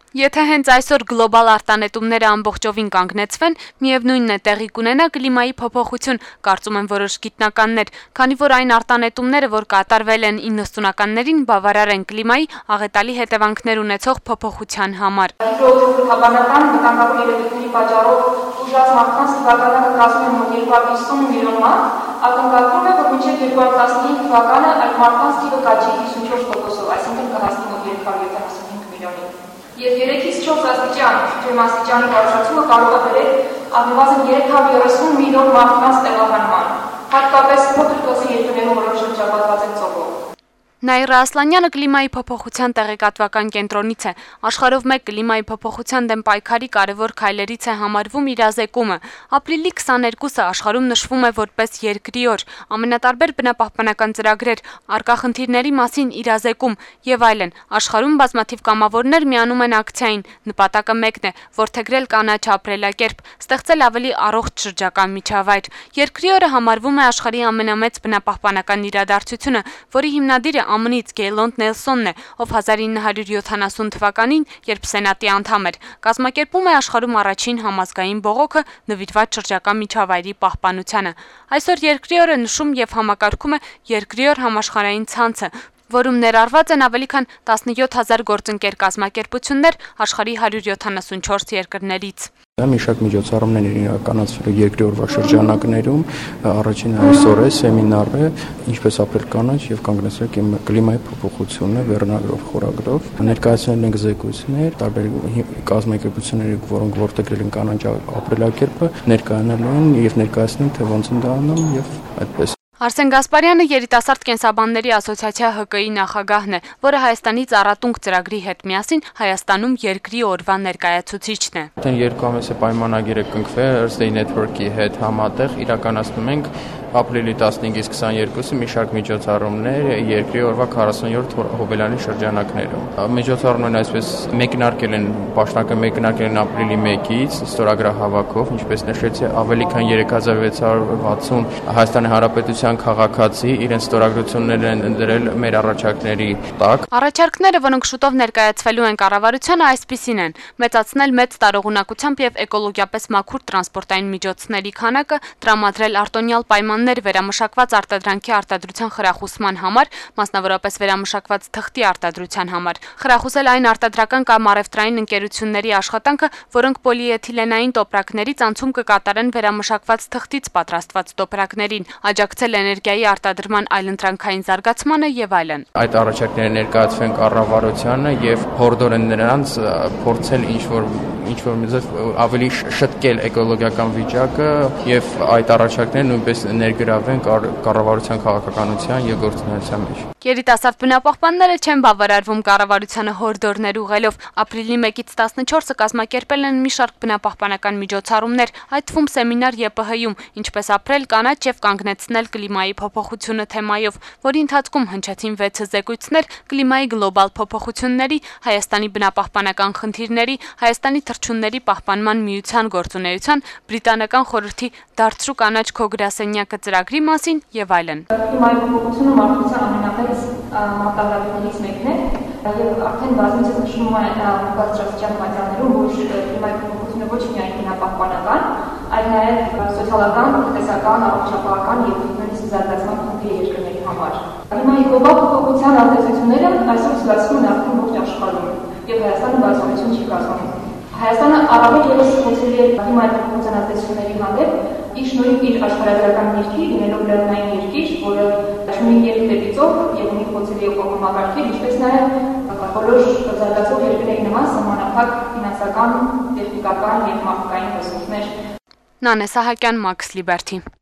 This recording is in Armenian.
Եթե հենց այսօր գլոբալ արտանետումները ամբողջովին կանգնեցվեն, միևնույնն է տեղի կունենա կլիմայի փոփոխություն, կարծում են որոշ գիտնականներ, քանի որ այն արտանետումները, որ կատարվել են 90-ականներին, բավարար են կլիմայի աղետալի հետևանքներ ունեցող փոփոխության համար։ Հիդրոթերապևտաբանական վտանգավոր երևույթների պատճառով ուժած մարդկանց թվականը կազմում է մոտ 250 միլիոն մարդ, ակնկալվում է, որ մինչև 2015 թվականը այդ մարդկանց թիվը կաճի 54%-ով, այսինքն կհասնի մոտ 375 միլիոնի։ Եվ 3-ից 4 աստիճան ջերմաստիճանի բարձրացումը կարող է բերել առնվազն 330 միլիոն մարդկանց տեղահանման, հատկապես փոքր տոկոսի երկրներում, որոնք շրջապատված են ծովով։ Նաիրա Ասլանյանը կլիմայի փոփոխության տեղեկատվական կենտրոնից է։ Աշխարհով մեկ կլիմայի փոփոխության դեմ պայքարի կարևոր քայլերից է համարվում իրազեկումը։ Ապրիլի 22-ը աշխարհում նշվում է որպես երկրի օր, ամենատարբեր բնապահպանական ծրագրեր, առկա խնդիրների մասին իրազեկում եւ այլն։ Աշխարհում բազմաթիվ կամավորներ միանում են ակցիային։ Նպատակը մեկն է՝ որդեգրել կանաչ ապրելակերպ, ստեղծել ավելի առողջ շրջակա միջավայր։ Երկրի օրը համարվում է աշխարհի ամենամեծ բնապահպանական իրադարձությունը, որի հիմնադիրը ԱՄՆ-ից Գեյլոնդ Նելսոնն է, ով 1970 թվականին, երբ Սենատի անդամ էր, կազմակերպում է աշխարհում առաջին համազգային բողոքը նվիրված շրջակա միջավայրի պահպանությանը։ Այսօր երկրի օրը նշում եւ համակարգում է երկրի օր համաշխարհային ցանցը, որում ներառված են ավելի քան 17000 գործընկեր կազմակերպություններ աշխարհի 174 երկրներից։ Մի շարք միջոցառումներ իրականացվել երկրի օրվա շրջանակներում, առաջինը այսօր է սեմինար է, ինչպես ապրել կանաչ եւ կանգնեցնել կլիմայի փոփոխությունը վերնագրով խորագրով։ Ներկայացնել ենք զեկույցներ, տարբեր կազմակերպությունների, որոնք որդեգրել են կանաչ ապրելակերպը, ներկայանալու են եւ ներկայացնել թե ոնց են դա անում եւ այդպես։ Արսեն Գասպարյանը երիտասարդ կենսաբանների ասոցիացիա ՀԿ-ի նախագահն է, որը Հայաստանի ծառատունկ ծրագրի հետ միասին Հայաստանում երկրի օրվա ներկայացուցիչն է։ Արդեն 2 ամիս է պայմանագիր է կնքվել Earth Day Network-ի հետ համատեղ իրականացնում ենք ապրիլի 15-ից 22-ը մի շարք միջոցառումներ երկրի օրվա 47 հոբելյանի շրջանակներում։ Միջոցառումներն այսպես մեկնարկել են, պաշտոնական մեկնարկել են ապրիլի 1-ից ստորագրահավաքով, ինչպես նշեցի, ավելի քան 3660 Հայաստանի Հանրապետության քաղաքացի իրենց ստորագրություններ են դրել մեր առաջարկների տակ։ Առաջարկները, որոնք շուտով ներկայացվելու են կառավարությանը, այսպիսին են՝ մեծացնել մեծ տարողունակությամբ եւ էկոլոգիապես մաքուր տրանսպորտային միջոցների քանակը, տրամադրել արտոնյալ պայմաններ վերամշակված արտադրանքի արտադրության խրախուսման համար, մասնավորապես վերամշակված թղթի արտադրության համար, խրախուսել այն արտադրական կամ առևտրային ընկերությունների աշխատանքը, որոնք պոլիէթիլենային տոպրակներից անցում կկատարեն վերամշակված թղթից պատրաստված տոպրակներին, աջակցել էներգիայի արտադրման այլընտրանքային զարգացմանը եւ այլն։ Այդ առաջարկները ներկայացվեն կառավարությանը եւ հորդոր են նրանց փորձել ինչ-որ միջով ավելի շտկել էկոլոգիական վիճակը եւ այդ առաջարկները նույնպես ներգրավեն կառավարության քաղաքականության եւ գործունեության մեջ։ Երիտասարդ բնապահպանները չեն բավարարվում կառավարությանը հորդորներ ուղղելով։ Ապրիլի 1-ից 14-ը կազմակերպել են մի շարք բնապահպանական միջոցառումներ, այդ թվում սեմինար ԵՊՀ-ում, ինչպես ապրել կանաչ եւ կանգնեցնել կլիմայի փոփոխությունը թեմայով, որի ընթացքում հնչեցին 6 զեկույցներ կլիմայի գլոբալ փոփոխությունների, Հայաստանի բնապահպանական խնդիրների, Հայաստանի թռչունների պահպանման միության գործունեության, Բրիտանական խորհրդի «Դարձրու կանաչ քո գրասենյակը» ծրագրի մասին եւ այլն։ Կլիմայի փոփոխությունը մարդկության ամենամեծ մարտահրավերներից մեկն է եւ արդեն բազմիցս նշվում է բարձրաստիճան պատճառներում, որ կլիմայի փոփոխությունը ոչ միայն բնապահպանական, այլ նաեւ սոցիալական, տնտեսական, առողջապահական եւ նույնիսկ զարգացման խնդիր է երկրների համար։ Կլիմայի գլոբալ փոփոխության ազդեցությունները այսօր զգացվում են արդեն ողջ աշխարհում եւ Հայաստանը բացառություն չի կազմում։ Հայաստանը առավել ևս փոխել է կլիմայի փոփոխության ազդեցությունների հանդեպ իր շնորհիվ իր աշխարհագրական ներքի լինելով լեռնային երկիր, որը ունի երկու դեպիցով եւ ունի փոխելի օկոմագարկի, ինչպես նաեւ բոլոր զարգացող երկրների նման սահմանափակ ֆինանսական, տեխնիկական եւ մարդկային ռեսուրսներ։ Նանե Սահակյան, Մաքս Լիբերթի։